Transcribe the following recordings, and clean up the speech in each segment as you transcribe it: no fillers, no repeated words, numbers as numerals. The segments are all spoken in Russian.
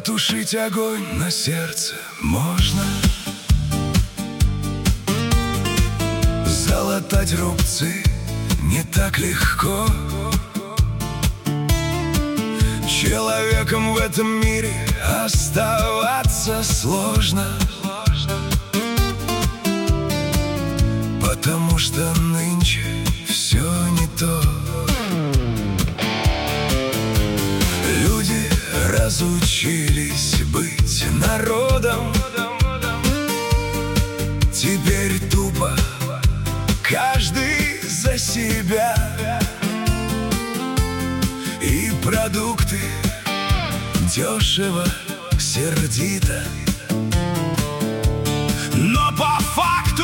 Потушить огонь на сердце можно, залатать рубцы не так легко. Человеком в этом мире оставаться сложно, потому что нынче все не то. Люди разучились быть народом, теперь тупо каждый за себя. И продукты дешево, сердито, но по факту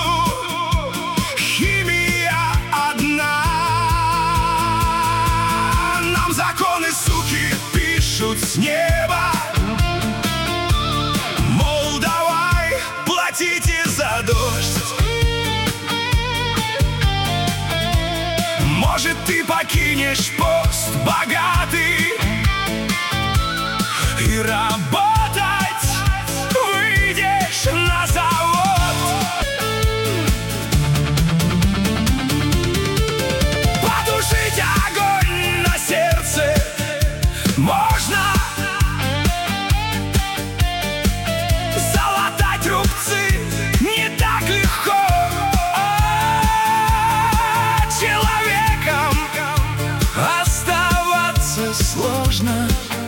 химия одна. Нам законы, суки, пишут с неба, мол, давай платите за дождь. Может, ты покинешь пост богатый и работать выйдешь на завод. Потушить огонь на сердце можно, залатать рубцы не так легко. Человеком оставаться сложно,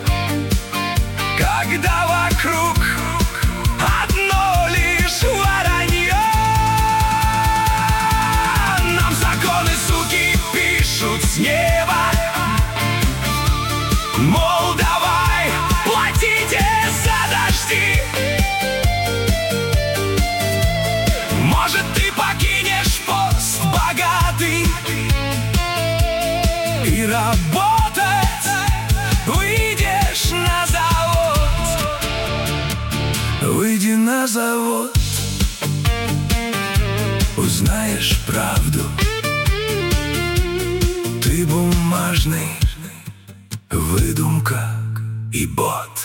когда вокруг одно лишь воронье. Нам законы, суки, пишут с неба, мол, давай платите за дожди. Может, ты покинешь пост богатый и работать выйдешь на завод. Выйди на завод, узнаешь правду. Ты бумажный выдумка и бот.